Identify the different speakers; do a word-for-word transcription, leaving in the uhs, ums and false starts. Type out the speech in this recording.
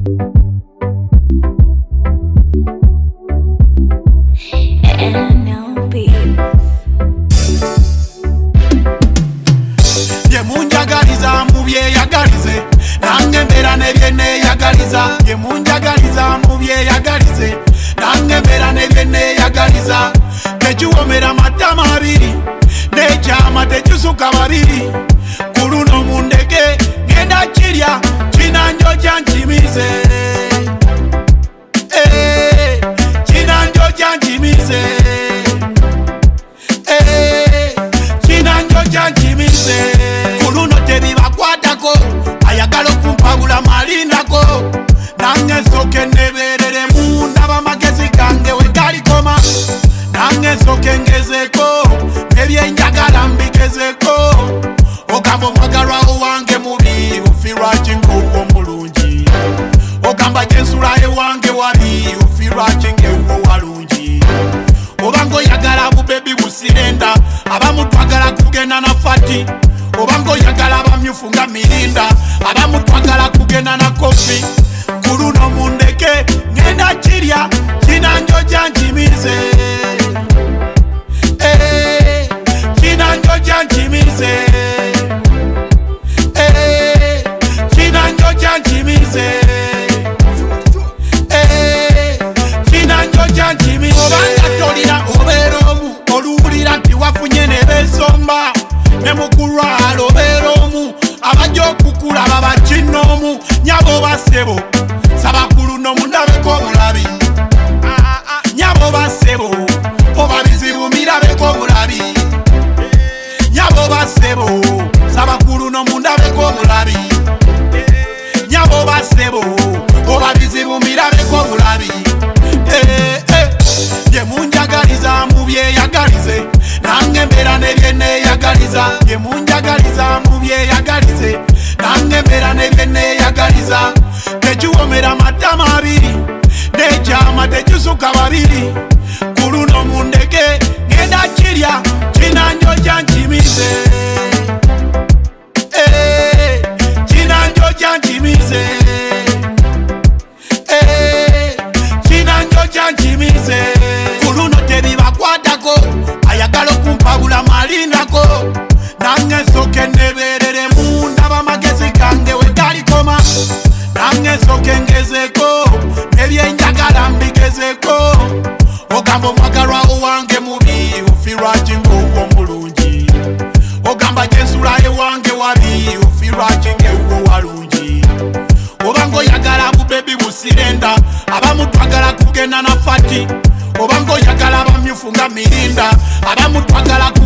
Speaker 1: Yemunjagaliza mubye yagalize nange mbera nebyene yagaliza yemunjagaliza mubye yagalize nange mbera nebyene yagaliza tekiwomera matama abiri nejama tekisuka babiri kuluno mundege ngenda kirya kinanjo janjimize eh kinanjo janjimize eh kinanjo janjimize kuluno tebibakwatako ayagala okumpabula malindako nange soke neberere munda bamagezi gange wegalikoma nange soke ngezeko nebyenjagala mbigezeko ogamba omwagalwa owange mubi ofirwa kingowo mulungi ogamba jensula ewange wabi ofirwa kingewo walungi obango yagala bubebi busirenda abamu twagala kugenda na fati obango yagala bamyufu nga mirinda abamu twagala kugenda na kofi kuluno mundeke ngenda kirya kinanjo janjimize eh kinanjo janjimize eh kinanjo janjimize eh kinanjo janjimize obanga tolina oberomu oluwulira nti wafunye nebesomba nemukulwalo beromu abajo okukula baba kinomu nyabo basebo sabakulu nomundabeko bulabi nyabo basebo obabizibu mirabeko bulabi nyabo basebo sabakulu nomundabeko bulabi nyabo basebo obabizibu mirabeko bulabi eh eh yemunjagaliza mubye yagalize nange mbera nebyene yagaliza yemunjagaliza mubye yagalize nange mbera nebyene yagaliza tekiwomera matama abiri nejama tekisuka babiri kuluno mundege ngenda kirya kinanjo janjimize eh kinanjo janjimize eh kinanjo janjimize kuluno tebibakwatako ayagala okumpabula malindako nange soke neberere munda bamagezi gange wegalikoma nange soke ngezeko nebyenjagala mbigezeko ogamba omwagalwa owange mubi ofirwa kingowo mulungi ogamba jensula ewange wabi ofirwa kingewo walungi obango yagala bubebi busirenda abamu twagala kugenda na fati obango yagala bamyufu nga mirinda abamu twagala